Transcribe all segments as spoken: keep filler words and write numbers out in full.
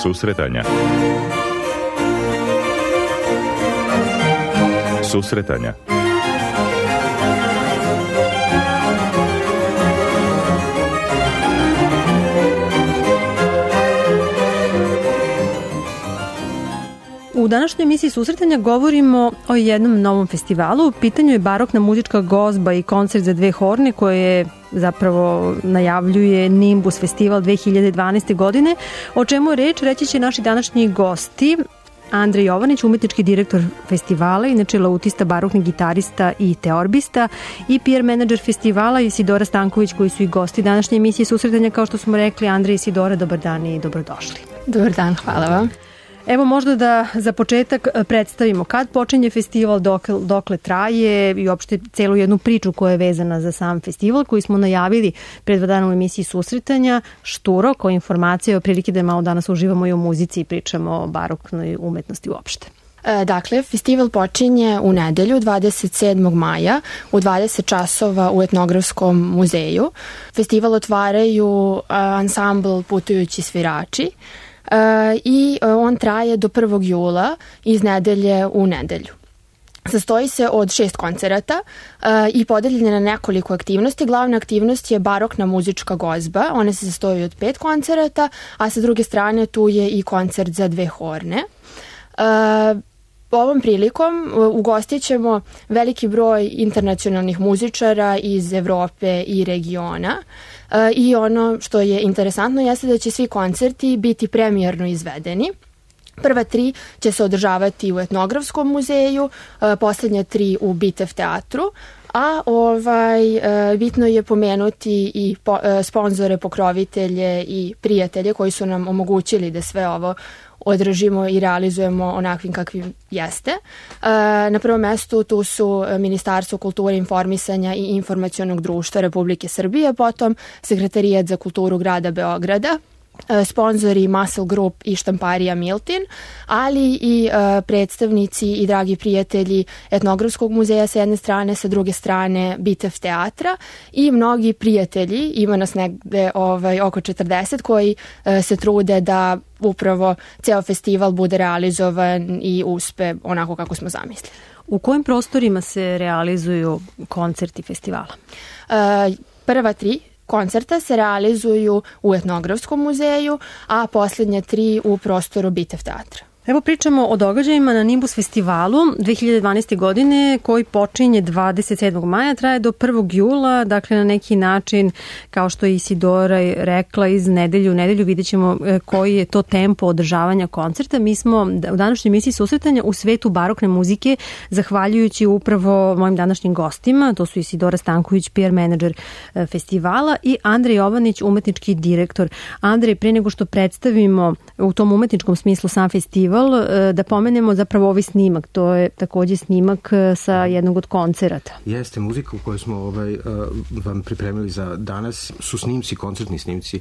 Susretanja. Susretanja. U današnjoj emisiji Susretanja govorimo o jednom novom festivalu. U pitanju je barokna muzička gozba i koncert za dve horne koje zapravo najavljuje Nimbus festival dve hiljade dvanaeste. godine. O čemu je reč, reći će naši današnji gosti. Andrej Jovanić, umetnički direktor festivala, inače lautista, barokni gitarista i teorbista, i P R menadžer festivala, Isidora Stanković, koji su i gosti današnje emisije Susretanja. Kao što smo rekli, Andrej i Isidora, dobar dan i dobrodošli. Dobar dan, hvala vam. Evo možda da za početak predstavimo kad počinje festival, dokle, dokle traje i uopšte celu jednu priču koja je vezana za sam festival koji smo najavili pred dva dana u emisiji Susretanja. Šturo, koja informacija, o prilike da malo danas uživamo i o muzici i pričamo o baroknoj umetnosti uopšte. Dakle, festival počinje u nedelju dvadeset sedmog maja u dvadeset časova u Etnografskom muzeju. Festival otvaraju ansambl Putujući svirači. Uh, i uh, on traje do prvog jula iz nedelje u nedelju. Sastoji se od šest koncerata uh, i podeljen je na nekoliko aktivnosti. Glavna aktivnost je barokna muzička gozba, ona se sastoji od pet koncerata, a sa druge strane tu je i koncert za dve horne. Uh, Ovom prilikom ugostit ćemo veliki broj internacionalnih muzičara iz Evrope i regiona i ono što je interesantno jeste da će svi koncerti biti premijerno izvedeni. Prva tri će se održavati u Etnografskom muzeju, poslednja tri u Bitev teatru, a ovaj, bitno je pomenuti i po, sponzore, pokrovitelje i prijatelje koji su nam omogućili da sve ovo održimo i realizujemo onakvim kakvim jeste. Na prvom mestu tu su Ministarstvo kulture, informisanja i informacionog društva Republike Srbije, potom Sekretarijat za kulturu grada Beograda, sponzori Muscle Group i štamparija Miltin, ali i uh, predstavnici i dragi prijatelji Etnografskog muzeja sa jedne strane, sa druge strane Bitev teatra i mnogi prijatelji, ima nas negde ovaj, oko četrdeset koji uh, se trude da upravo ceo festival bude realizovan i uspe onako kako smo zamislili. U kojim prostorima se realizuju koncerti festivala? Uh, prva tri koncerta se realizuju u Etnografskom muzeju, a posljednje tri u prostoru Bitev teatra. Evo pričamo o događajima na Nimbus festivalu dve hiljade dvanaeste. godine koji počinje dvadeset sedmog maja, traje do prvog jula, dakle na neki način, kao što je Isidora rekla, iz nedelju u nedelju vidjet ćemo koji je to tempo održavanja koncerta. Mi smo u današnjoj emisiji Susretanja u svetu barokne muzike, zahvaljujući upravo mojim današnjim gostima, to su Isidora Stanković, P R menadžer festivala, i Andrej Jovanić, umetnički direktor. Andrej, pre nego što predstavimo u tom umetničkom smislu sam festival, da pomenemo zapravo ovaj snimak. To je takođe snimak sa jednog od koncerata. Jeste, muzika koju smo ovaj, vam pripremili za danas su snimci, koncertni snimci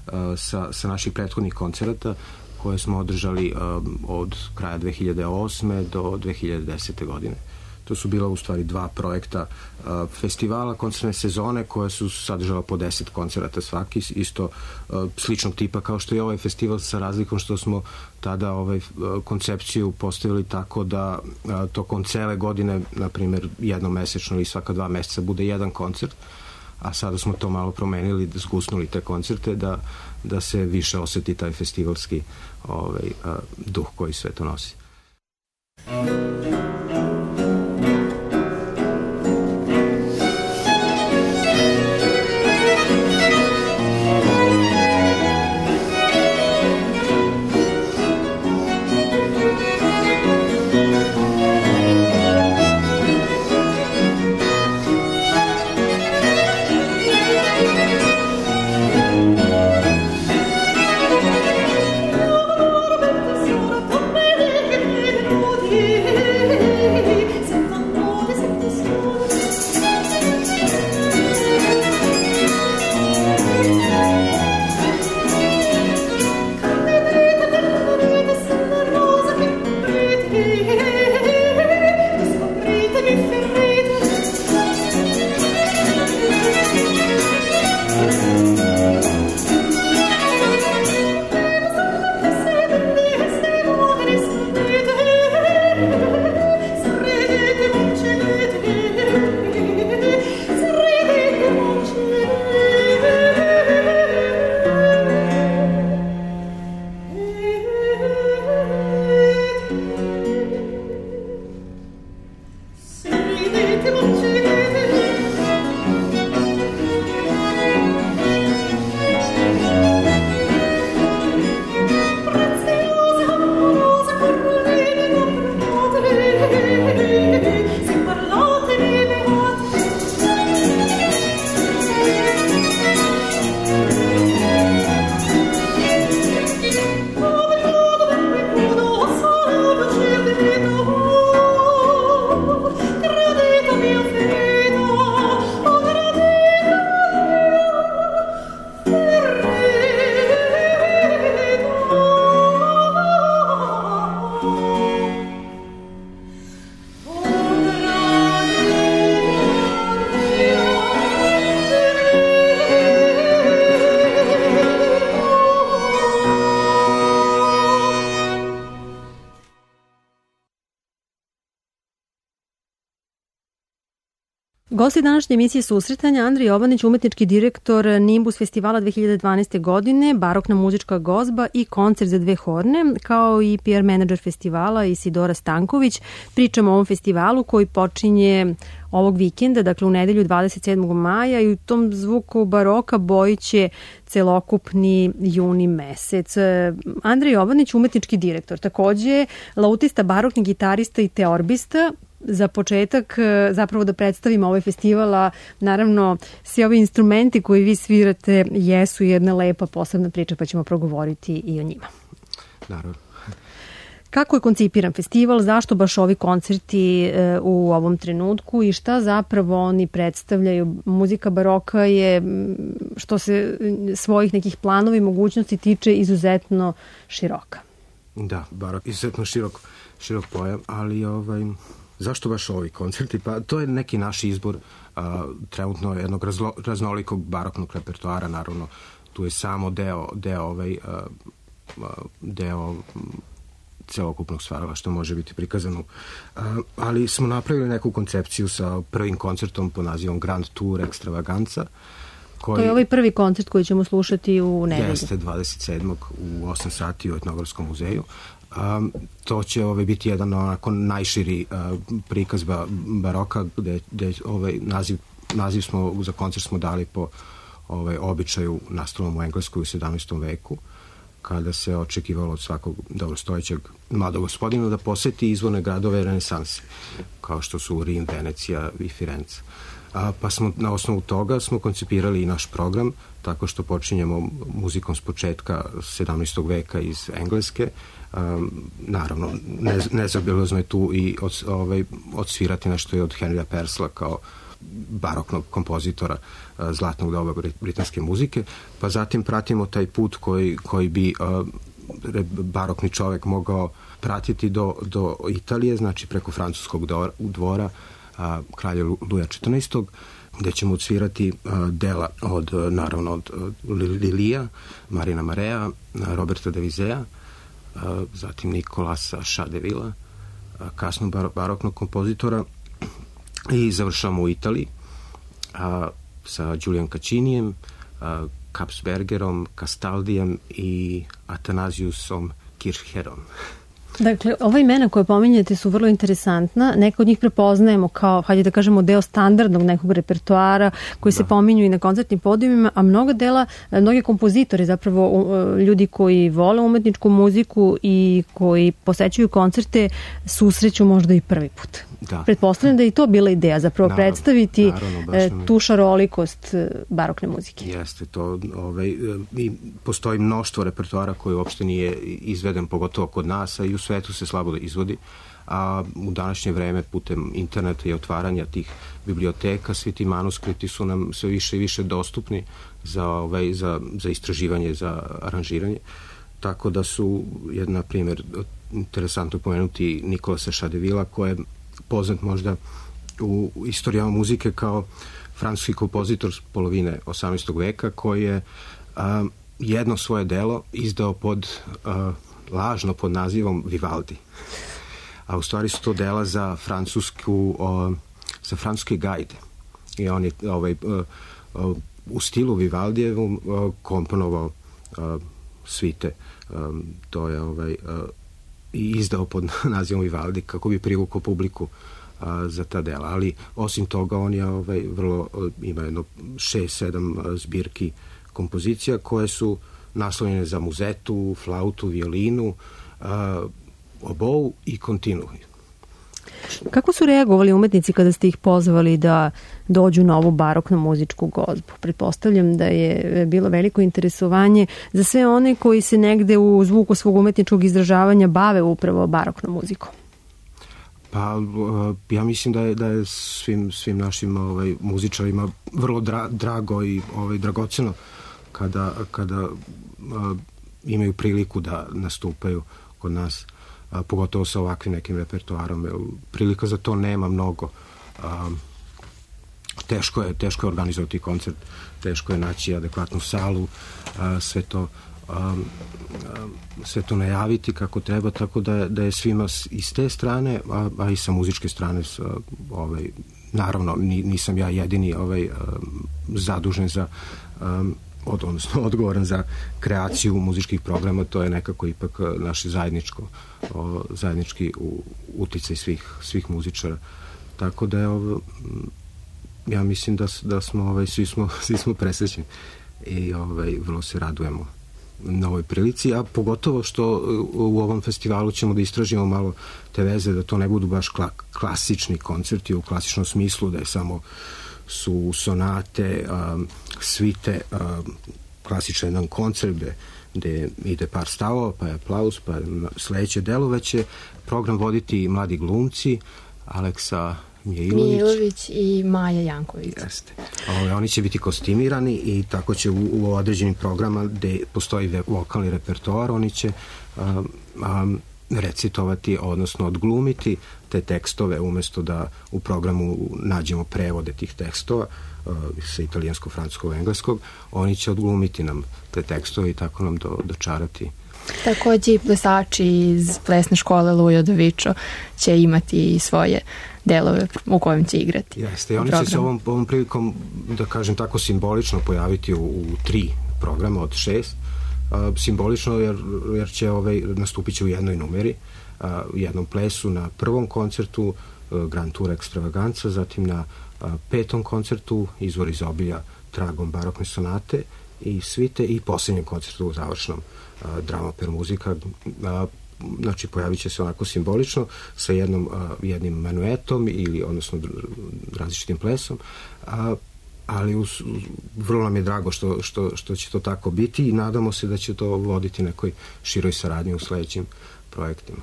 sa, sa naših prethodnih koncerata koje smo održali od kraja dve hiljade osme do dve hiljade desete. godine. To su bila u stvari dva projekta uh, festivala, koncertne sezone koje su sadržala po deset koncerata svaki, isto uh, sličnog tipa kao što je ovaj festival, sa razlikom što smo tada ovaj, uh, koncepciju postavili tako da uh, tokom cele godine, na primjer jednomesečno ili svaka dva meseca bude jedan koncert, a sada smo to malo promenili, da zgusnuli te koncerte, da, da se više oseti taj festivalski ovaj, uh, duh koji sve to nosi. Gosti današnje emisije susretanja Andrej Jovanić, umetnički direktor Nimbus festivala dve hiljade dvanaeste. godine, barokna muzička gozba i koncert za dve horne, kao i P R menadžer festivala Isidora Stanković. Pričamo o ovom festivalu koji počinje ovog vikenda, dakle u nedelju dvadeset sedmog maja i u tom zvuku baroka bojiće celokupni juni mesec. Andrej Jovanić, umetnički direktor, takođe lautista, barokni gitarista i teorbista. Za početak, zapravo da predstavimo ovaj festival, a naravno svi ovi instrumenti koji vi svirate jesu jedna lepa posebna priča, pa ćemo progovoriti i o njima. Naravno. Kako je koncipiran festival, zašto baš ovi koncerti u ovom trenutku i šta zapravo oni predstavljaju? Muzika baroka je, što se svojih nekih planova i mogućnosti tiče, izuzetno široka. Da, barok, izuzetno širok, širok pojam, ali ovaj... Zašto baš ovi koncerti? Pa to je neki naš izbor a, trenutno jednog razlo, raznolikog baroknog repertoara, naravno tu je samo deo, deo, ovaj, a, a, deo celokupnog stvarova što može biti prikazano. A, ali smo napravili neku koncepciju sa prvim koncertom pod nazivom Grand Tour Extravaganza. Koji, to je ovaj prvi koncert koji ćemo slušati u nedelju. Jeste, dvadeset sedmog u osam sati u Etnogradskom muzeju. Um, to će ovaj, biti jedan onako najširi uh, prikaz ba, baroka gde, gde ovaj, naziv, naziv smo za koncert smo dali po ovaj, običaju nastalom u Engleskoj u sedamnaestom veku, kada se očekivalo od svakog dobrostojećeg mladog gospodina da poseti izvorne gradove renesanse, kao što su Rim, Venecija i Firenze. A, pa smo na osnovu toga smo koncipirali i naš program, tako što počinjemo muzikom s početka sedamnaestog veka iz Engleske. Um, naravno, ne, nezabilazno je tu i od, ovaj, odsvirati nešto i od Henrya Purcella kao baroknog kompozitora uh, zlatnog doba britanske muzike, pa zatim pratimo taj put koji, koji bi uh, barokni čovek mogao pratiti do, do Italije, znači preko francuskog dvora uh, kralja Luja četrnaestog. gde ćemo odsvirati uh, dela od, uh, naravno, od uh, Lilija, Marina Marea, uh, Roberta de Vizea, uh, zatim Nikolasa Šadevila, uh, kasno bar baroknog kompozitora, i završamo u Italiji uh, sa Giulian Caccinijem, uh, Kapsbergerom, Castaldijem i Atanasiusom Kirchherom. Dakle, ova imena koje pominjete su vrlo interesantna. Neka od njih prepoznajemo kao, hajde da kažemo, deo standardnog nekog repertoara koji da. se pominju i na koncertnim podijumima, a mnoga dela, mnogi kompozitori, zapravo ljudi koji vole umetničku muziku i koji posećuju koncerte, susreću možda i prvi put. Da. Pretpostavljam da je i to bila ideja, zapravo naravno, predstaviti naravno, tu šarolikost barokne muzike. Jeste, to ovaj, i postoji mnoštvo repertoara koji uopšte nije izveden, pogotovo kod nas, a i u svetu se slabo izvodi, a u današnje vreme putem interneta i otvaranja tih biblioteka, svi ti manuskripti su nam sve više i više dostupni za, ovaj, za, za istraživanje, za aranžiranje. Tako da su, jedna primjer, interesantno pomenuti Nikolasa Šadevila, koji je poznat možda u istorijama muzike kao francuski kompozitor s polovine osamnaestog veka, koji je a, jedno svoje delo izdao pod a, lažno pod nazivom Vivaldi. A u stvari su to dela za francusku o, za francuske gajde. I on je ovaj, o, o, u stilu Vivaldijevom o, komponovao o, svite. O, to je ovaj o, i izdao pod nazivom Vivaldi kako bi privukao publiku a, za ta dela. Ali osim toga on je ovaj, vrlo, ima jedno šest, sedam zbirki kompozicija koje su naslovljene za muzetu, flautu, violinu, a, obou i kontinu. Kako su reagovali umetnici kada ste ih pozvali da dođu na ovu baroknu muzičku gozbu? Pretpostavljam da je bilo veliko interesovanje za sve one koji se negde u zvuku svog umetničkog izražavanja bave upravo baroknom muzikom. Pa ja mislim da je, da je svim, svim našim ovaj, muzičarima vrlo dra, drago i ovaj, dragoceno kada, kada a, imaju priliku da nastupaju kod nas, a, pogotovo sa ovakvim nekim repertoarom. Prilika za to nema mnogo. A, teško je, teško je organizovati koncert, teško je naći adekvatnu salu, a, sve to a, a, sve to najaviti kako treba, tako da, da je svima iz te strane, a, a i sa muzičke strane s, ovaj, naravno, nisam ja jedini ovaj, zadužen za, od, odnosno odgovoran za kreaciju muzičkih programa, to je nekako ipak naši zajedničko, zajednički uticaj svih, svih muzičara. Tako da je ovo, ja mislim da, da smo, ovaj, svi smo, svi smo presrećni i ovaj, vrlo se radujemo na ovoj prilici, a pogotovo što u ovom festivalu ćemo da istražimo malo te veze, da to ne budu baš kla, klasični koncerti u klasičnom smislu, da je samo su sonate, um, svite, um, klasičan jedan koncert gde, gde ide par stavova, pa je aplauz, pa sledeće delo, već će program voditi mladi glumci, Aleksa Mijailović. Mijailović i Maja Janković. Jeste. O, oni će biti kostimirani i tako će u, u određenim programa gde postoji vokalni repertoar, oni će um, um, recitovati, odnosno odglumiti te tekstove umesto da u programu nađemo prevode tih tekstova uh, sa italijanskog, francuskog, engleskog. Oni će odglumiti nam te tekstove i tako nam do, dočarati. Takođe i plesači iz plesne škole Lujo Dovičo će imati svoje delove u kojem će igrati. Jeste, i oni će se ovom, ovom prilikom, da kažem tako, simbolično pojaviti u, u tri programa od šest. Uh, simbolično jer, jer će ovaj, nastupit će u jednoj numeri, uh, u jednom plesu na prvom koncertu uh, Grand Tour Extravaganza, zatim na uh, petom koncertu Izvor iz obilja tragom barokne sonate i svite i posljednjem koncertu u završnom uh, drama per muzika. Uh, znači pojavit će se onako simbolično sa jednom, uh, jednim manuetom ili odnosno različitim plesom, a uh, ali uz, vrlo nam je drago što, što, što će to tako biti i nadamo se da će to voditi nekoj široj saradnji u sledećim projektima.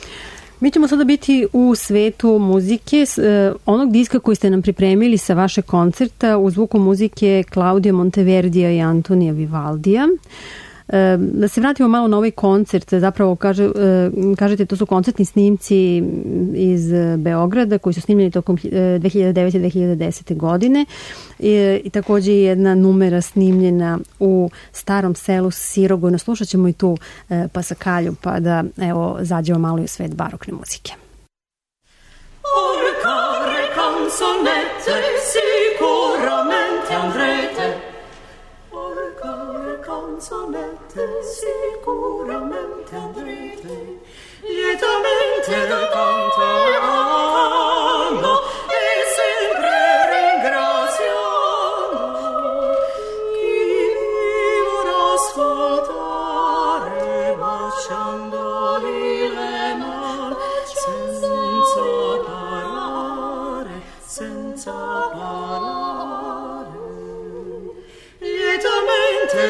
Mi ćemo sada biti u svetu muzike, onog diska koji ste nam pripremili sa vaše koncerta u zvuku muzike Claudia Monteverdija i Antonija Vivaldija. Da se vratimo malo na ovaj koncert, zapravo kaže, kažete to su koncertni snimci iz Beograda koji su snimljeni tokom dve hiljade devete do dve hiljade desete godine i, i takođe jedna numera snimljena u Starom selu Sirogojno. Slušat ćemo i tu pasakalju pa da evo zađemo malo i u svet barokne muzike. Orcare canzonette sicuramente andrete, canzonette sicuramente andrete, lietamente cantando e sempre ringraziando chi vorrà ascoltare, baciandoli le mani senza parlare, senza parlare, lietamente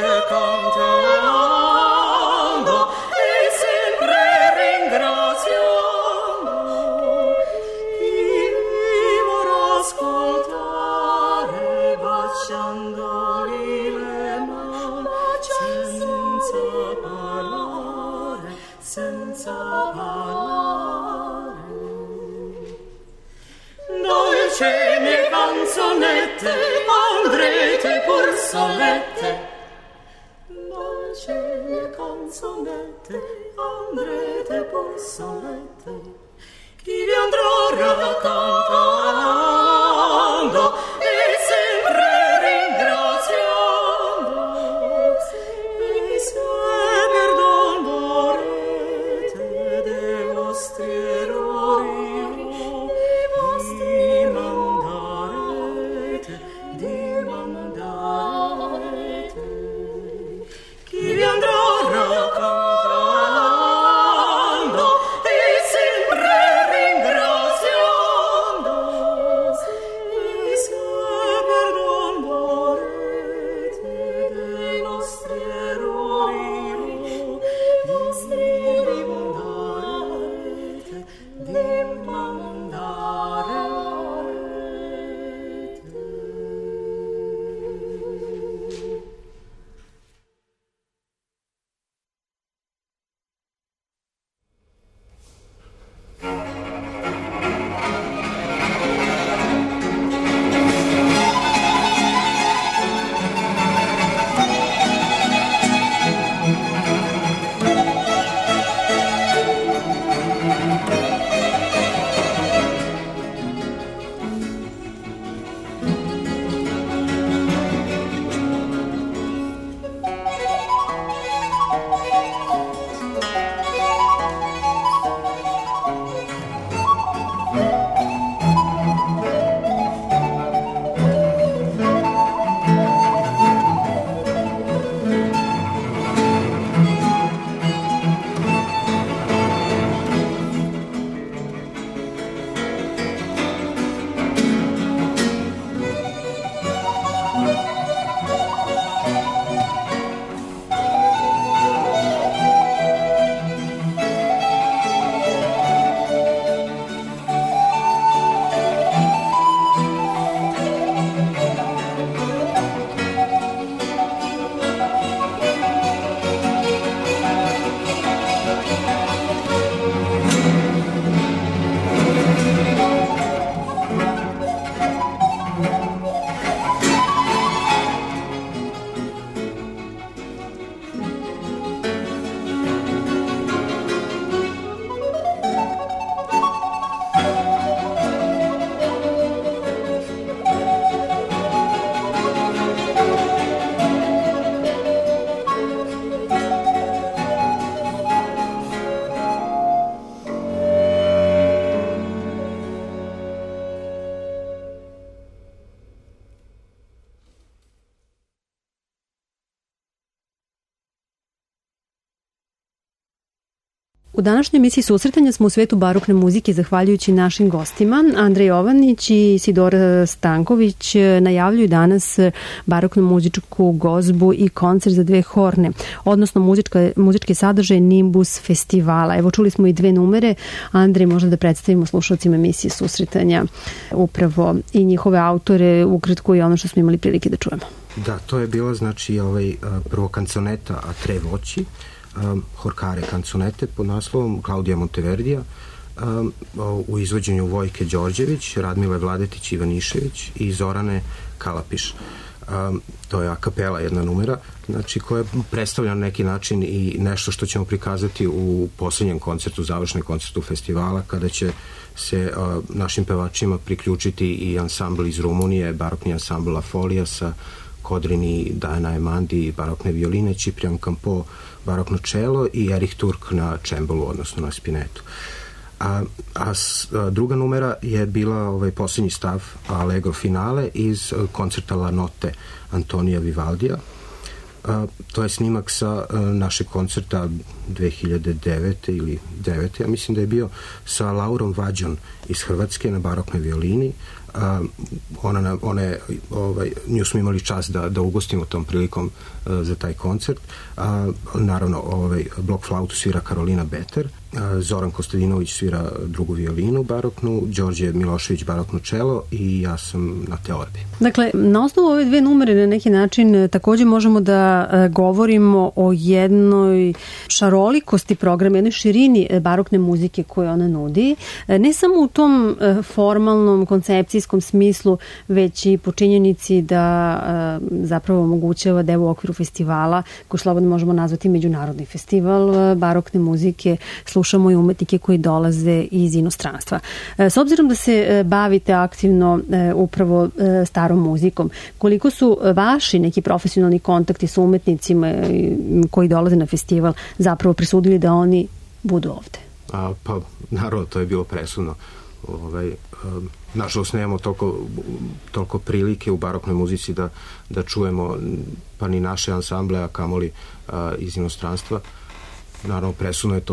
cantando e sempre ringraziando chi vorrà ascoltare, baciandoli le mani senza parlare, senza parlare. Dolce mie canzonette, andrete pur solette, dolce mie canzonette, andrete pur solette, chi vi andrà raccontando e sempre ringraziando, e se perdon vorrete dei vostri errori, dimandarete, dimandarete, chi vi andrà raccontando e sempre ringraziando U današnjoj emisiji susretanja smo u svetu barokne muzike zahvaljujući našim gostima. Andrej Jovanić i Isidora Stanković najavljuju danas baroknu muzičku gozbu i koncert za dve horne, odnosno muzička, muzički sadržaj Nimbus festivala. Evo, čuli smo i dve numere. Andrej, možda da predstavimo slušalcima emisije susretanja upravo i njihove autore, ukratko i ono što smo imali prilike da čujemo. Da, to je bila znači ovaj, prvo kanconeta a tre voći, Um, Horkare kanconete pod naslovom Klaudija Monteverdija, um, u izvođenju Vojke Đorđević, Radmile Vladetić Ivanišević i Zorane Kalapiš. Um, to je a kapela jedna numera, znači koja predstavlja na neki način i nešto što ćemo prikazati u poslednjem koncertu, završnom koncertu festivala, kada će se uh, našim pevačima priključiti i ansambl iz Rumunije, barokni ansambl La Folija sa Kodrini, Dajana Emandi, barokne violine, Ciprian Campo, barokno čelo i Erich Turk na čembolu, odnosno na spinetu. A, a, a druga numera je bila ovaj posljednji stav Allegro finale iz koncerta La Notte Antonija Vivaldija. A, to je snimak sa a, našeg koncerta dve hiljade devete ili devete, ja mislim da je bio sa Laurom Vađon iz Hrvatske na baroknoj violini. Uh, ona, ona je, ovaj, nju smo imali čast da, da ugostimo tom prilikom uh, za taj koncert. Uh, naravno, ovaj, blok flautu svira Karolina Beter, uh, Zoran Kostadinović svira drugu violinu baroknu, Đorđe Milošević barokno čelo i ja sam na teorbi. Dakle, na osnovu ove dve numere na neki način takođe možemo da uh, govorimo o jednoj šarolikosti programa, jednoj širini barokne muzike koju ona nudi. Uh, ne samo u tom uh, formalnom koncepciji smislu, već i po činjenici da a, zapravo omogućava da evo u okviru festivala, koji slobodno možemo nazvati međunarodni festival a, barokne muzike, slušamo i umetnike koji dolaze iz inostranstva. A, s obzirom da se a, bavite aktivno a, upravo a, starom muzikom, koliko su vaši neki profesionalni kontakti sa umetnicima a, koji dolaze na festival zapravo presudili da oni budu ovde? A, pa, naravno, to je bilo presudno. Ovaj, um, nažalost nemamo toliko, toliko prilike u baroknoj muzici da, da čujemo pa ni naše ansamble, a kamoli uh, iz inostranstva. Naravno, presudno je to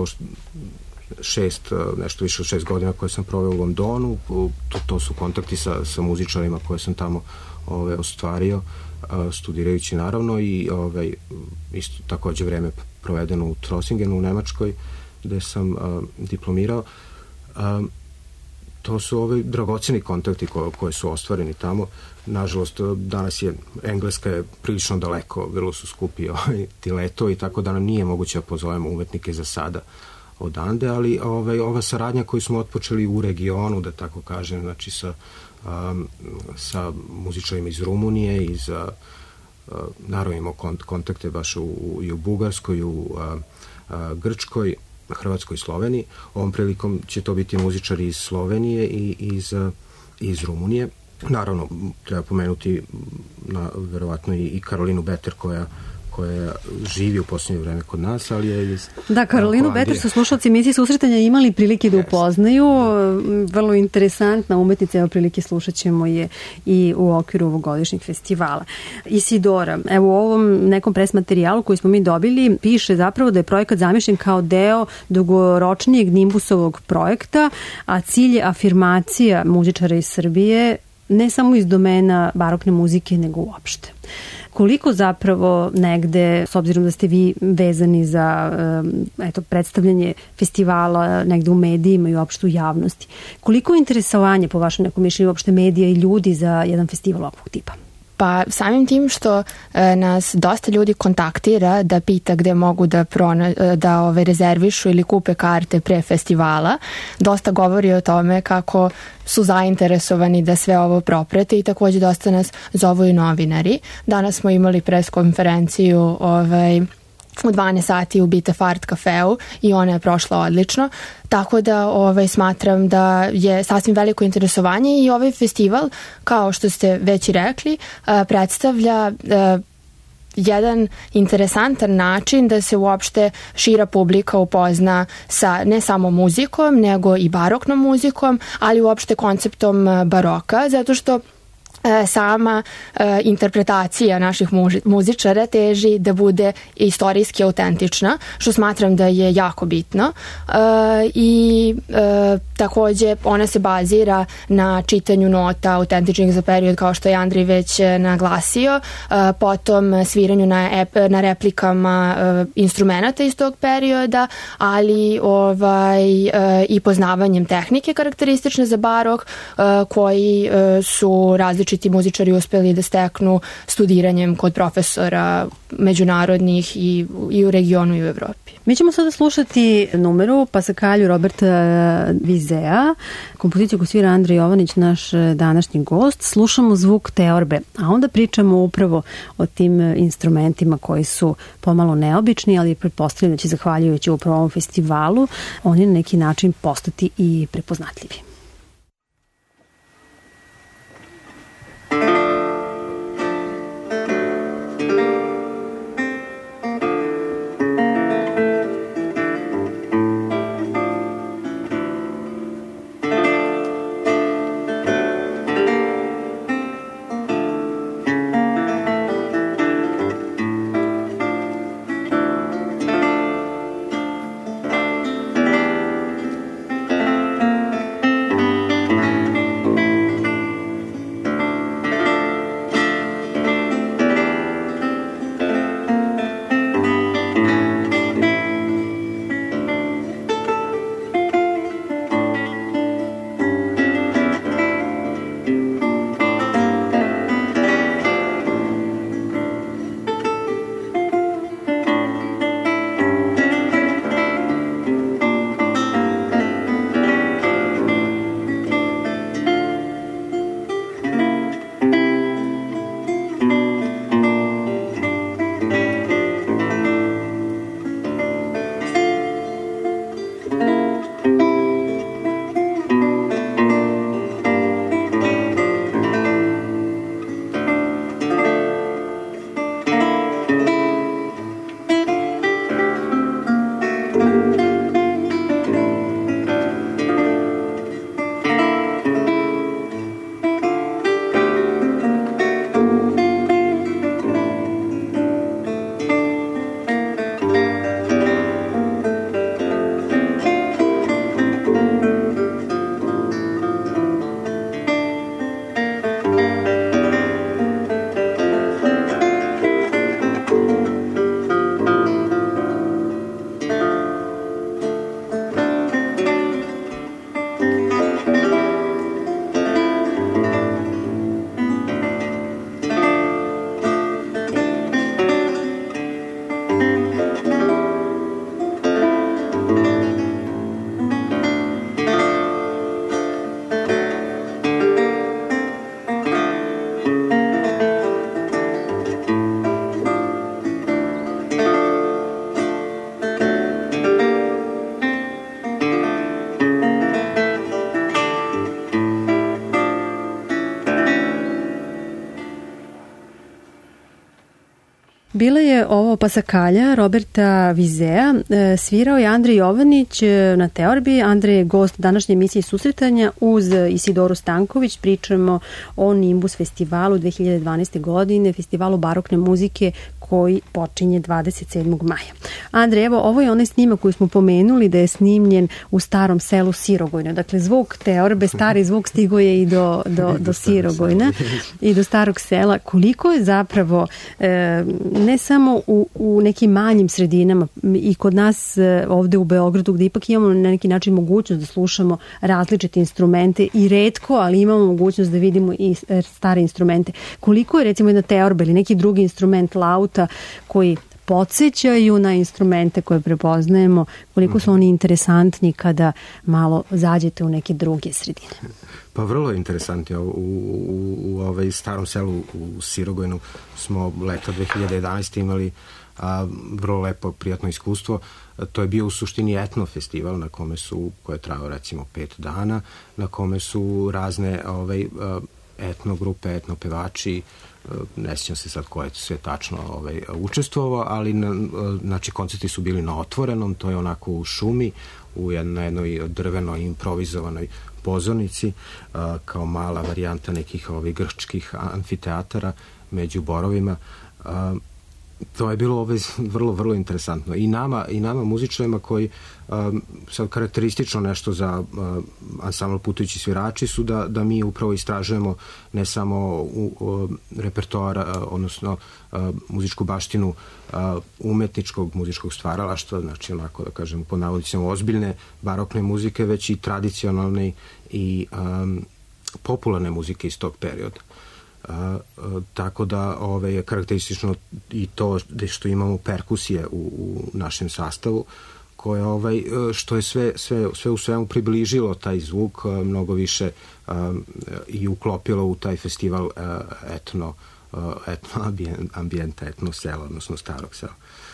šest, nešto više od šest godina koje sam proveo u Londonu. To, to su kontakti sa, sa muzičarima koje sam tamo ove, ostvario, uh, studirajući naravno i ove, isto takođe vreme provedeno u Trossingenu u Nemačkoj gde sam uh, diplomirao. Um, To su ovi dragoceni kontakti ko, koji su ostvareni tamo. Nažalost, danas je Engleska je prilično daleko, vrlo su skupi ovaj, ti letovi, tako da nam nije moguće da pozovemo umetnike za sada odande, ali ovaj, ova saradnja koju smo otpočeli u regionu, da tako kažem, znači sa, um, sa muzičarima iz Rumunije, iz, uh, naravno imamo kont kontakte baš u, u, i u Bugarskoj, u uh, uh, Grčkoj, Hrvatskoj i Sloveniji. Ovom prilikom će to biti muzičari iz Slovenije i iz, iz Rumunije. Naravno, treba pomenuti na, verovatno i, i Karolinu Beter koja koja živi u posljednje vreme kod nas, ali je iz... Da, Karolinu Beter su slušalci emisije susretanja imali prilike da upoznaju. Vrlo interesantna umetnica, evo prilike slušat ćemo je i u okviru ovogodišnjeg festivala. Isidora, evo u ovom nekom pres materijalu koji smo mi dobili, piše zapravo da je projekat zamišljen kao deo dugoročnijeg Nimbusovog projekta, a cilj je afirmacija muzičara iz Srbije, ne samo iz domena barokne muzike, nego uopšte. Koliko zapravo negde, s obzirom da ste vi vezani za eto, predstavljanje festivala negde u medijima i uopšte u javnosti, koliko je interesovanje po vašem nekom mišljenju uopšte medija i ljudi za jedan festival ovog tipa? Pa samim tim što e, nas dosta ljudi kontaktira da pita gde mogu da, prona, da ove, rezervišu ili kupe karte pre festivala, dosta govori o tome kako su zainteresovani da sve ovo proprate i takođe dosta nas zovu i novinari. Danas smo imali pres konferenciju ovaj, u dvanaest sati u Bita Fart kafeu i ona je prošla odlično, tako da ovaj, smatram da je sasvim veliko interesovanje i ovaj festival, kao što ste već i rekli, predstavlja jedan interesantan način da se uopšte šira publika upozna sa ne samo muzikom, nego i baroknom muzikom, ali uopšte konceptom baroka, zato što sama e, interpretacija naših muži, muzičara teži da bude istorijski autentična, što smatram da je jako bitno. E, I e, takođe ona se bazira na čitanju nota autentičnih za period, kao što je Andrej već naglasio, e, potom sviranju na, ep, na replikama e, instrumenta iz tog perioda, ali ovaj, e, i poznavanjem tehnike karakteristične za barok, e, koji e, su različiti ti muzičari uspeli da steknu studiranjem kod profesora međunarodnih i, i u regionu i u Evropi. Mi ćemo sada slušati numeru Pasakalju Roberta Vizea, kompoziciju koju svira Andrej Jovanić, naš današnji gost. Slušamo zvuk teorbe, a onda pričamo upravo o tim instrumentima koji su pomalo neobični, ali pretpostavljam da će, zahvaljujući upravo ovom festivalu, oni na neki način postati i prepoznatljivi. Bila je ovo Pasakalja Roberta Vizea, svirao je Andrej Jovanić na teorbi. Andrej je gost današnje emisije Susretanja uz Isidoru Stanković. Pričamo o Nimbus festivalu dve hiljade dvanaeste. godine, festivalu barokne muzike koji počinje dvadeset sedmog maja. Andrej, evo, ovo je onaj snimak koji smo pomenuli da je snimljen u starom selu Sirogojno. Dakle, zvuk teorbe, stari zvuk stigo je i do, do, do Sirogojna i do starog sela. Koliko je zapravo e, ne samo u, u nekim manjim sredinama i kod nas e, ovde u Beogradu, gde ipak imamo na neki način mogućnost da slušamo različite instrumente i retko, ali imamo mogućnost da vidimo i stare instrumente. Koliko je recimo jedna teorba ili neki drugi instrument, lauta, koji podsjećaju na instrumente koje prepoznajemo, koliko su oni interesantni kada malo zađete u neke druge sredine? Pa vrlo je interesantni. U, u, u ovaj starom selu u Sirogojnu smo leta dve hiljade jedanaeste. imali a, vrlo lepo, prijatno iskustvo. To je bio u suštini etno festival na kome su, koje je trajao recimo pet dana, na kome su razne ovaj, etno grupe, etno pevači ne sjećam se sad ko je sve tačno ovaj, učestvovao, ali na, znači koncerti su bili na otvorenom, to je onako u šumi, u jednoj, jednoj drvenoj improvizovanoj pozornici, kao mala varijanta nekih ovih grčkih amfiteatara među borovima. To je bilo ove vrlo, vrlo interesantno. I nama, i nama muzičarima koji um, sad karakteristično nešto za uh, ansambl Putujući svirači su da, da mi upravo istražujemo ne samo u, u repertoar, uh, odnosno uh, muzičku baštinu uh, umetničkog muzičkog stvaralaštva, znači onako da kažem po navodicama ozbiljne barokne muzike, već i tradicionalne i um, popularne muzike iz tog perioda. Uh, uh, tako da ove, je karakteristično i to što imamo perkusije u, u našem sastavu koje ovaj, što je sve, sve, sve u svemu približilo taj zvuk uh, mnogo više um, i uklopilo u taj festival uh, etno, uh, etno ambijenta, etno sela, odnosno starog sela.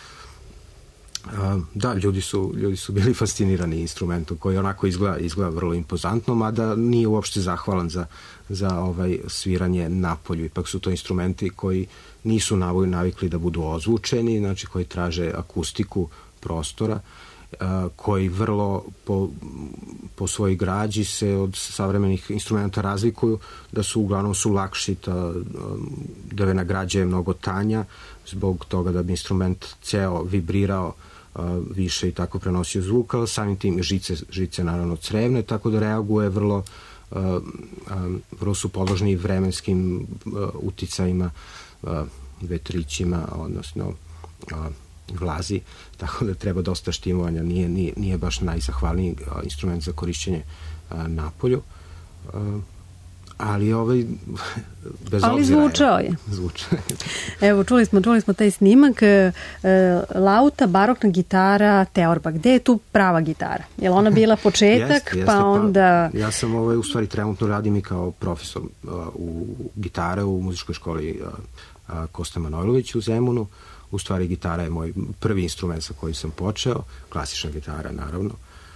Uh, da, ljudi su, ljudi su bili fascinirani instrumentom koji onako izgleda, izgleda vrlo impozantno, mada nije uopšte zahvalan za, za ovaj sviranje na polju. Ipak su to instrumenti koji nisu navoj navikli da budu ozvučeni, znači koji traže akustiku prostora, uh, koji vrlo po, po svojoj građi se od savremenih instrumenta razlikuju, da su uglavnom su lakši, ta drvena građa je mnogo tanja, zbog toga da bi instrument ceo vibrirao uh, više i tako prenosio zvuk, ali samim tim žice, žice naravno crevne, tako da reaguje vrlo, uh, um, vrlo su podložni vremenskim uh, uticajima, uh, vetrićima, odnosno uh, vlazi, tako da treba dosta štimovanja, nije, nije, nije baš najzahvalniji uh, instrument za korišćenje uh, na polju. Uh, ali ovaj bez ali obzira zvučao je. Zvučao je. Evo, čuli smo, čuli smo taj snimak, e, lauta, barokna gitara, teorba. Gde je tu prava gitara? Je li ona bila početak, jeste, jeste, pa onda... Pa, ja sam ovaj, u stvari trenutno radim i kao profesor uh, u gitare u muzičkoj školi uh, uh, Kosta Manojlović u Zemunu. U stvari gitara je moj prvi instrument sa kojim sam počeo, klasična gitara naravno.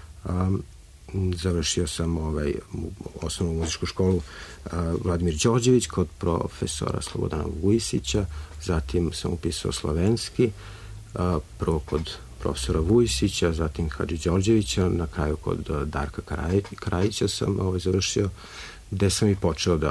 Um, završio sam ovaj, osnovnu muzičku školu uh, Vladimir Đorđević kod profesora Slobodana Vujisića, zatim sam upisao slovenski, uh, prvo kod profesora Vujisića, zatim Hadži Đorđevića, na kraju kod uh, Darka Karaj, Karajića sam ovaj, završio, gde sam i počeo da,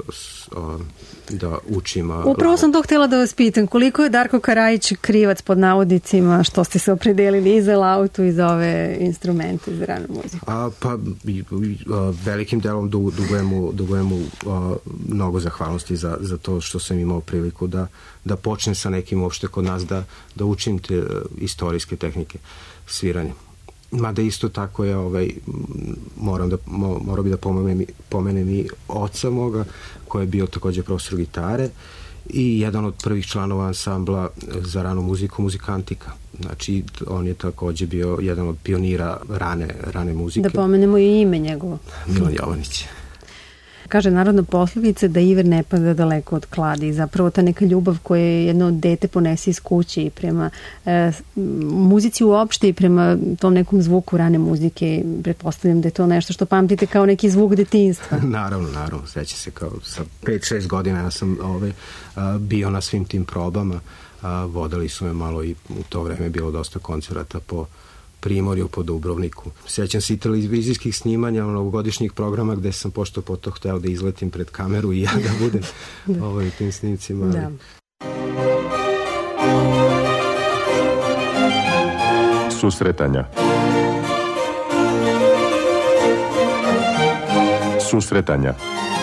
uh, da učim. Uh, Upravo sam to htjela da vas pitam, koliko je Darko Karajić krivac pod navodnicima što ste se opredelili i za lautu i za ove instrumente za ranu muziku? A, pa i, i, velikim delom dugujem mu, dugujem mu a, mnogo zahvalnosti za, za to što sam imao priliku da, da počnem sa nekim uopšte kod nas da, da učim te uh, istorijske tehnike sviranja. Mada isto tako je, ovaj, moram da, mo, morao bi da pomenem, pomenem i oca moga, koji je bio takođe profesor gitare i jedan od prvih članova ansambla za ranu muziku, Muzikantika. Znači, on je takođe bio jedan od pionira rane, rane muzike. Da pomenemo i ime njegovo. Milan Jovanić. Kaže narodna poslovica da iver ne pada daleko od kladi i zapravo ta neka ljubav koju jedno dete ponese iz kuće i prema e, muzici uopšte i prema tom nekom zvuku rane muzike, pretpostavljam da je to nešto što pamtite kao neki zvuk detinjstva. Naravno, naravno, sveća se kao sa pet šest godina ja sam ove, a, bio na svim tim probama, a, vodali su me malo i u to vreme bilo dosta koncerata po Primorju, po Dubrovniku. Sjećam se i televizijskih snimanja novogodišnjih programa gde sam pošto poto hteo da izletim pred kameru i ja da budem da. Ovaj, tim snimcima. Da. Susretanja. Susretanja.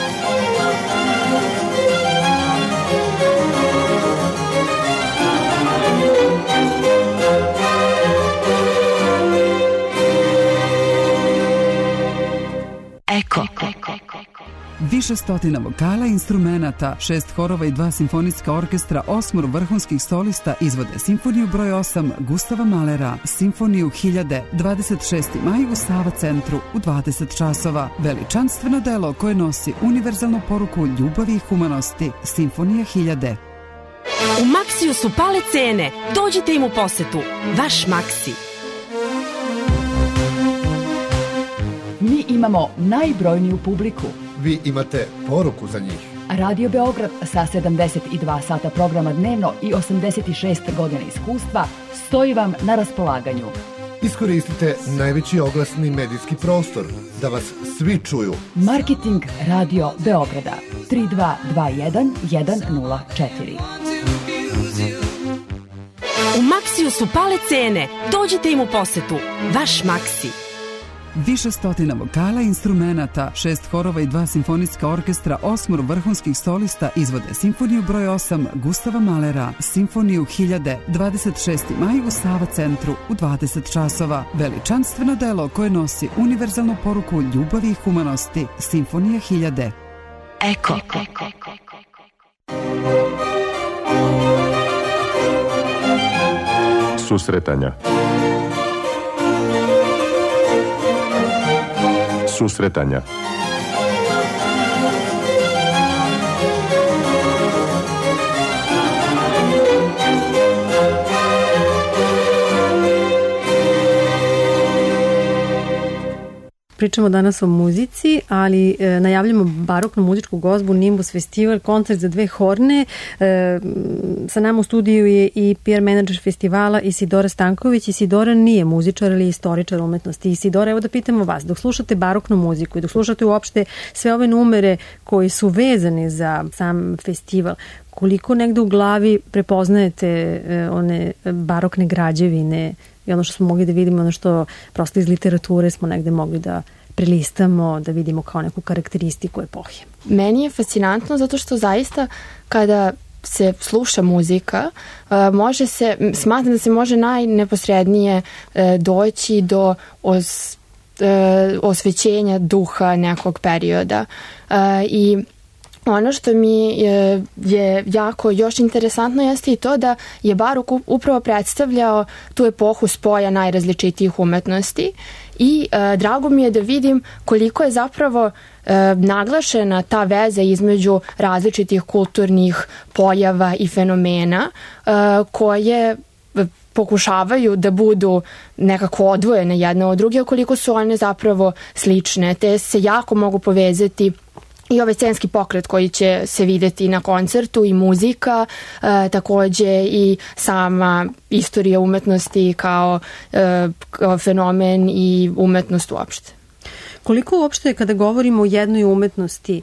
Eko. Više stotina vokala, instrumenata, šest horova i dva simfonijska orkestra, osmoro vrhunskih solista izvode simfoniju broj osam Gustava Mahlera, simfoniju hiljade, dvadeset šesti maj u Sava centru u dvadeset časova. Veličanstveno delo koje nosi univerzalnu poruku ljubavi i humanosti, simfonija hiljade. U Maksiju su pale cene. Dođite im u posetu. Vaš Maksi. Mi imamo najbrojniju publiku. Vi imate poruku za njih. Radio Beograd sa sedamdeset dva sata programa dnevno i osamdeset šest godina iskustva stoji vam na raspolaganju. Iskoristite najveći oglasni medijski prostor da vas svi čuju. Marketing Radio Beograda tri dva dva jedan jedan nula četiri. U Maksiju su pale cene. Dođite im u posetu. Vaš Maksi. Više stotina vokala i instrumenata, šest horova i dva simfonijska orkestra, osmoro vrhunskih solista izvode Simfoniju broj osam Gustava Mahlera, Simfoniju hiljade, dvadeset šesti maj u Sava centru u dvadeset časova. Veličanstveno delo koje nosi univerzalnu poruku ljubavi i humanosti, Simfonija hiljade. Eko. Susretanja. Susretanja. Pričamo danas o muzici, ali e, najavljamo baroknu muzičku gozbu Nimbus Festival, koncert za dve horne. E, sa nama u studiju je i P R menadžer festivala Isidora Stanković. Isidora nije muzičar, ali je istoričar umetnosti. Isidora, evo da pitamo vas, dok slušate baroknu muziku i dok slušate uopšte sve ove numere koji su vezani za sam festival, koliko negde u glavi prepoznajete e, one barokne građevine i ono što smo mogli da vidimo, ono što prosto iz literature smo negde mogli da prilistamo, da vidimo kao neku karakteristiku epohe? Meni je fascinantno zato što zaista kada se sluša muzika, može se, smatram da se može najneposrednije doći do os, osvećenja duha nekog perioda. I ono što mi je, je jako još interesantno jeste i to da je barok upravo predstavljao tu epohu spoja najrazličitijih umetnosti i e, drago mi je da vidim koliko je zapravo e, naglašena ta veza između različitih kulturnih pojava i fenomena e, koje pokušavaju da budu nekako odvojene jedna od druge, koliko su one zapravo slične, te se jako mogu povezati i ovaj scenski pokret koji će se videti na koncertu i muzika, e, takođe i sama istorija umetnosti kao, e, kao fenomen i umetnost uopšte. Koliko uopšte kada govorimo o jednoj umetnosti,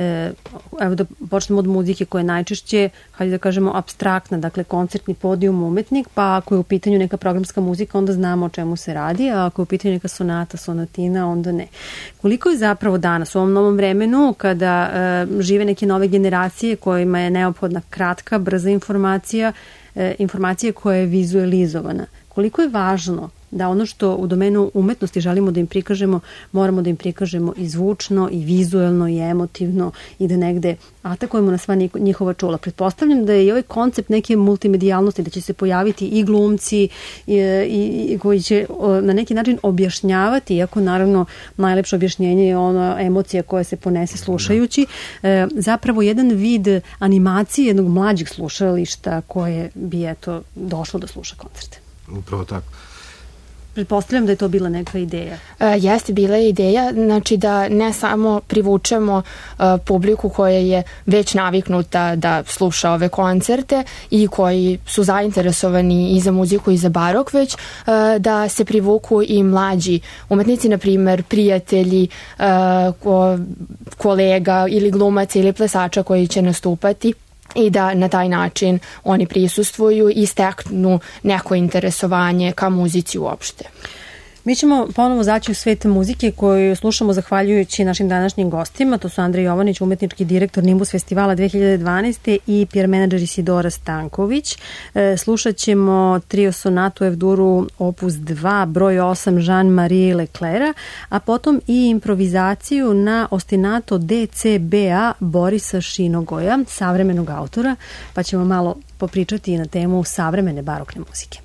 evo da počnemo od muzike koja je najčešće, hajde da kažemo, apstraktna, dakle koncertni podijum umetnik, pa ako je u pitanju neka programska muzika, onda znamo o čemu se radi, a ako je u pitanju neka sonata, sonatina, onda ne. Koliko je zapravo danas u ovom novom vremenu, kada e, žive neke nove generacije kojima je neophodna kratka, brza informacija, e, informacija koja je vizualizovana, koliko je važno da ono što u domenu umetnosti želimo da im prikažemo, moramo da im prikažemo i zvučno, i vizuelno, i emotivno, i da negde atakujemo na sva njihova čula. Pretpostavljam da je i ovaj koncept neke multimedijalnosti, da će se pojaviti i glumci i, i, i koji će na neki način objašnjavati, iako naravno najlepše objašnjenje je ona emocija koja se ponese slušajući, e, zapravo jedan vid animacije jednog mlađeg slušališta koje bi eto došlo da sluša koncerte. Upravo tako. Pretpostavljam da je to bila neka ideja. E, jeste, bila je ideja, znači da ne samo privučemo e, publiku koja je već naviknuta da sluša ove koncerte i koji su zainteresovani i za muziku i za barok, već e, da se privuku i mlađi umetnici, na primer prijatelji, e, ko, kolega ili glumaca ili plesača koji će nastupati, i da na taj način oni prisustvuju i steknu neko interesovanje ka muzici uopšte. Mi ćemo ponovo zaći u svet muzike koju slušamo zahvaljujući našim današnjim gostima. To su Andrej Jovanić, umetnički direktor Nimbus Festivala dve hiljade dvanaeste i P R menadžer Isidora Stanković. E, slušat ćemo trio sonatu F-duru opus dva, broj osam Jean-Marie Leclerca, a potom i improvizaciju na ostinato D C B A Borisa Šinogoja, savremenog autora, pa ćemo malo popričati i na temu savremene barokne muzike.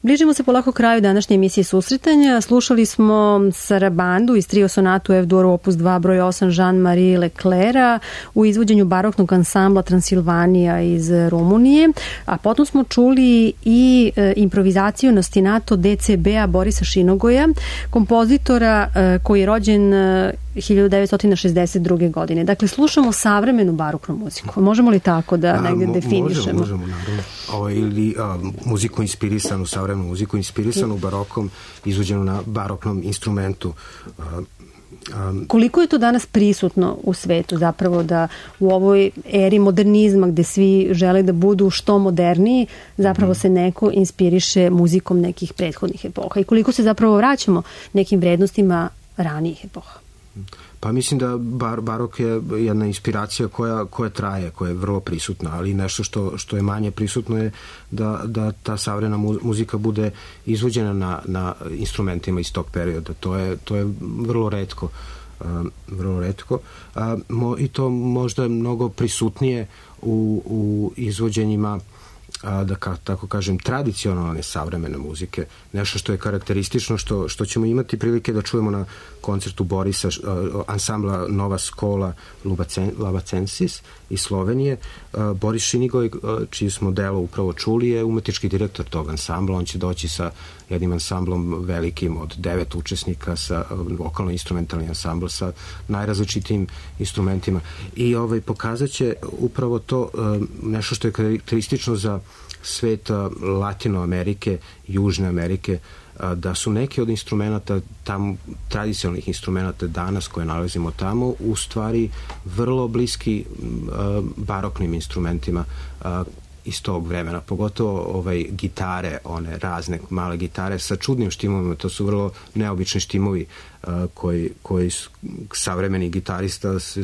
Bližimo se polako kraju današnje emisije Susretanja. Slušali smo Sarabandu iz trio sonatu F-dur opus dva broj osam Jean-Marie Leclerca u izvođenju baroknog ansambla Transilvanija iz Rumunije, a potom smo čuli i e, improvizaciju na ostinato D C B-a Borisa Šinogoja, kompozitora e, koji je rođen e, hiljadu devetsto šezdeset druge. godine. Dakle, slušamo savremenu baroknu muziku. Možemo li tako da negdje a, definišemo? Možemo, možemo, naravno. O, ili a, muziku inspirisanu, savremenu muziku inspirisanu barokom, izvođenu na baroknom instrumentu. A, a, Koliko je to danas prisutno u svetu zapravo da u ovoj eri modernizma gde svi žele da budu što moderniji, zapravo mm. se neko inspiriše muzikom nekih prethodnih epoha i koliko se zapravo vraćamo nekim vrednostima ranijih epoha? Pa mislim da bar, barok je jedna inspiracija koja, koja traje, koja je vrlo prisutna, ali nešto što, što je manje prisutno je da, da ta savremena muzika bude izvođena na, na instrumentima iz tog perioda. To je, to je vrlo retko. Um, vrlo retko. Um, mo, I to možda je mnogo prisutnije u, u izvođenjima a, da ka, tako kažem, tradicionalne savremene muzike. Nešto što je karakteristično, što, što ćemo imati prilike da čujemo na koncertu Borisa, a, ansambla Nova Skola Labacensis iz Slovenije. A, Boris Šinigoj, čiji smo delo upravo čuli, je umetnički direktor tog ansambla. On će doći sa jednim ansamblom velikim od devet učesnika, sa vokalno-instrumentalni ansambl sa najrazličitijim instrumentima. I ovaj, pokazat će upravo to a, nešto što je karakteristično za svet Latinoamerike, Južne Amerike, da su neki od instrumenta tam, tradicionalnih instrumenta danas koje nalazimo tamo, u stvari vrlo bliski baroknim instrumentima iz tog vremena, pogotovo ovaj, gitare, one razne male gitare sa čudnim štimovima, to su vrlo neobični štimovi koji, koji savremeni gitarista se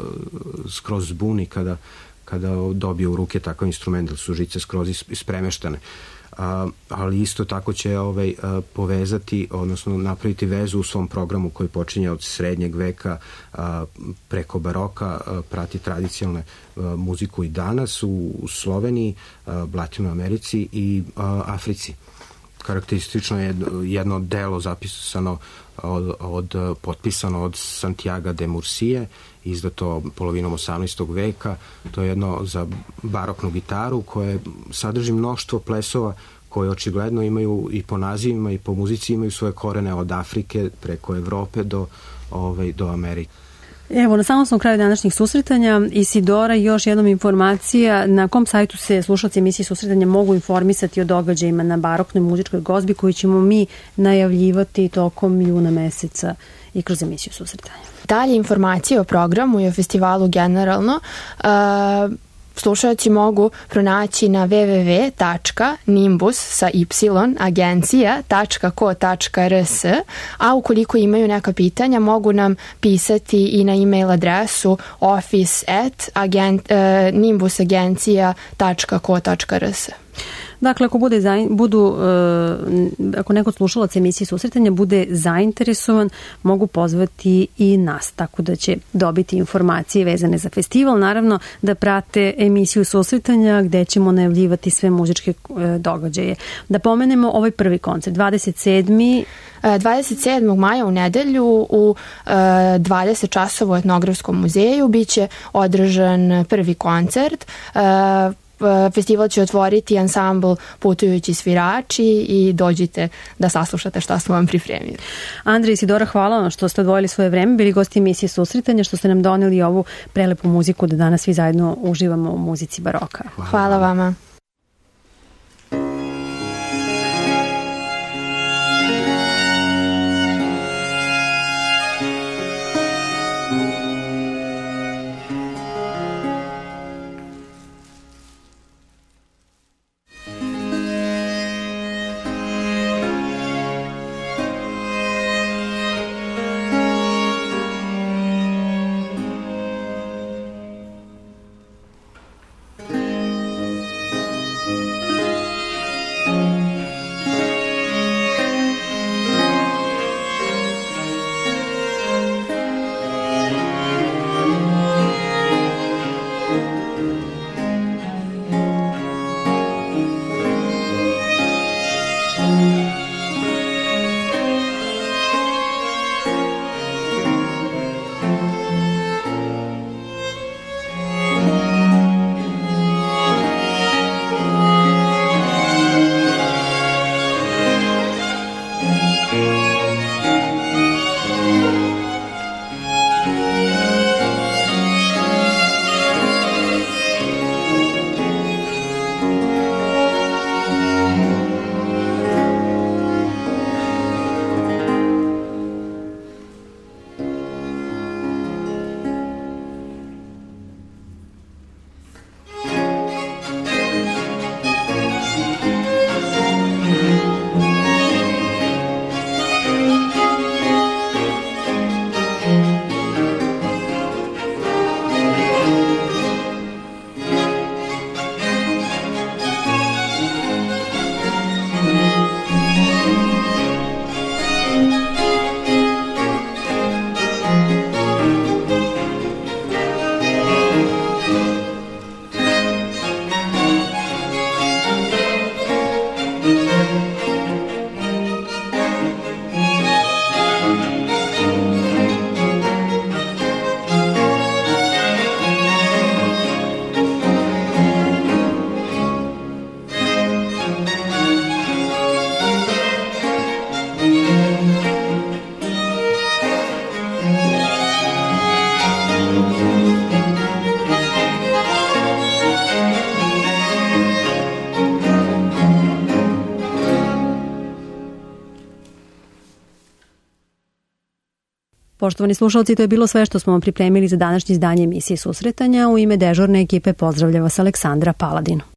skroz zbuni kada kada dobije u ruke takav instrument, da su žice skroz ispremeštane. A, ali isto tako će ovaj, a, povezati, odnosno napraviti vezu u svom programu koji počinje od srednjeg veka a, preko baroka, a, prati tradicionalne a, muziku i danas u, u Sloveniji, a, Latino Americi i a, Africi. Karakteristično je jedno delo zapisano od, od, potpisano od Santiago de Murcie, izdato polovinom osamnaestog veka. To je jedno za baroknu gitaru koje sadrži mnoštvo plesova koje očigledno imaju i po nazivima i po muzici imaju svoje korene od Afrike preko Evrope do, ovaj, do Amerike. Evo, na samom smo kraju današnjih susretanja. Isidora, još jednom informacija na kom sajtu se slušalci emisije Susretanja mogu informisati o događajima na baroknoj muzičkoj gozbi koju ćemo mi najavljivati tokom juna meseca i kroz emisiju Susretanja. Dalje informacije o programu i o festivalu generalno uh, slušalci mogu pronaći na w w w tačka nimbus sa y agencija tačka ko tačka r s, a ukoliko imaju neka pitanja mogu nam pisati i na e-mail adresu office at agent, uh, nimbusagencija tačka ko tačka r s. Dakle, ako bude budu, ako neko od slušalaca emisije Susretanja bude zainteresovan, mogu pozvati i nas, tako da će dobiti informacije vezane za festival. Naravno, da prate emisiju Susretanja gde ćemo najavljivati sve muzičke događaje. Da pomenemo ovaj prvi koncert, dvadeset sedmog dvadeset sedmog maja u nedelju u dvadeset časova u Etnografskom muzeju biće održan prvi koncert. Festival će otvoriti ansambl Putujući svirači i dođite da saslušate šta smo vam pripremili. Andrej i Isidora, hvala vam što ste odvojili svoje vreme, bili gosti emisije Susretanja, što ste nam doneli ovu prelepu muziku da danas svi zajedno uživamo u muzici baroka. Hvala, hvala vama. Poštovani slušalci, to je bilo sve što smo vam pripremili za današnje izdanje emisije Susretanja. U ime dežurne ekipe pozdravlja vas Aleksandra Paladin.